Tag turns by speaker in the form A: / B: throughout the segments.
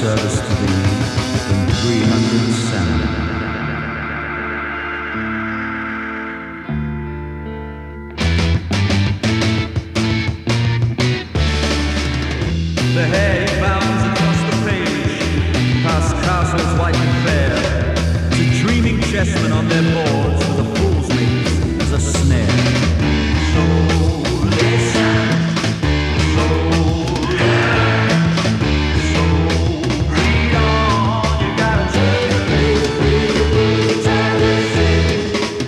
A: service to thee in 300 salmon. The hair he bounds across the page, past castles white and fair, to dreaming chessmen on their boards with a fool's mate as a snare. So listen, so learn, so read on. You gotta turn the page, read the book, and listen.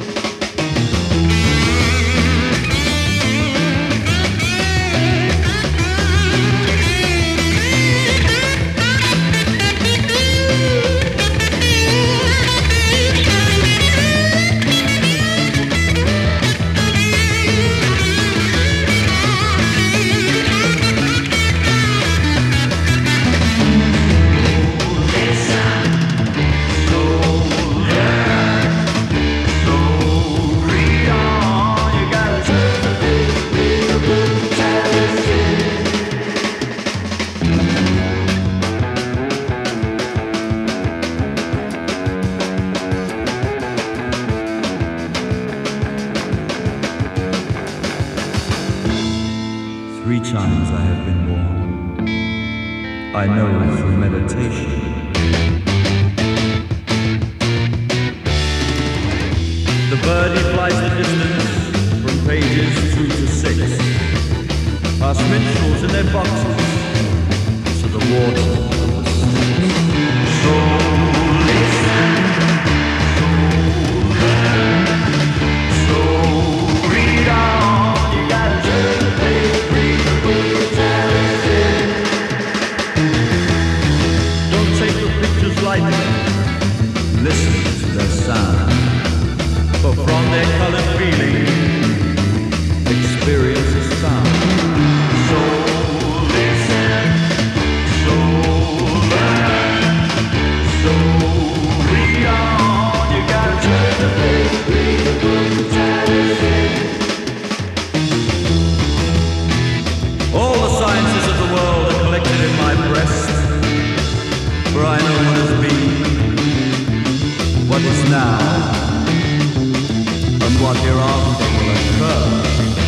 A: Three times I have been born. I know through meditation. The birdie flies the distance from pages 2 to 6, past minstrels in their boxes to the water of the Styx. So listen, so learn, so read on. You gotta turn the page. Don't take the pictures lightly, listen to their sound, for from their colored feeling, experience is found. So listen, so learn, so read on. You gotta turn the page, read the book, and listen. All the sciences of the world are collected in my breast, for I know what has been, what is now, and what hereafter will occur.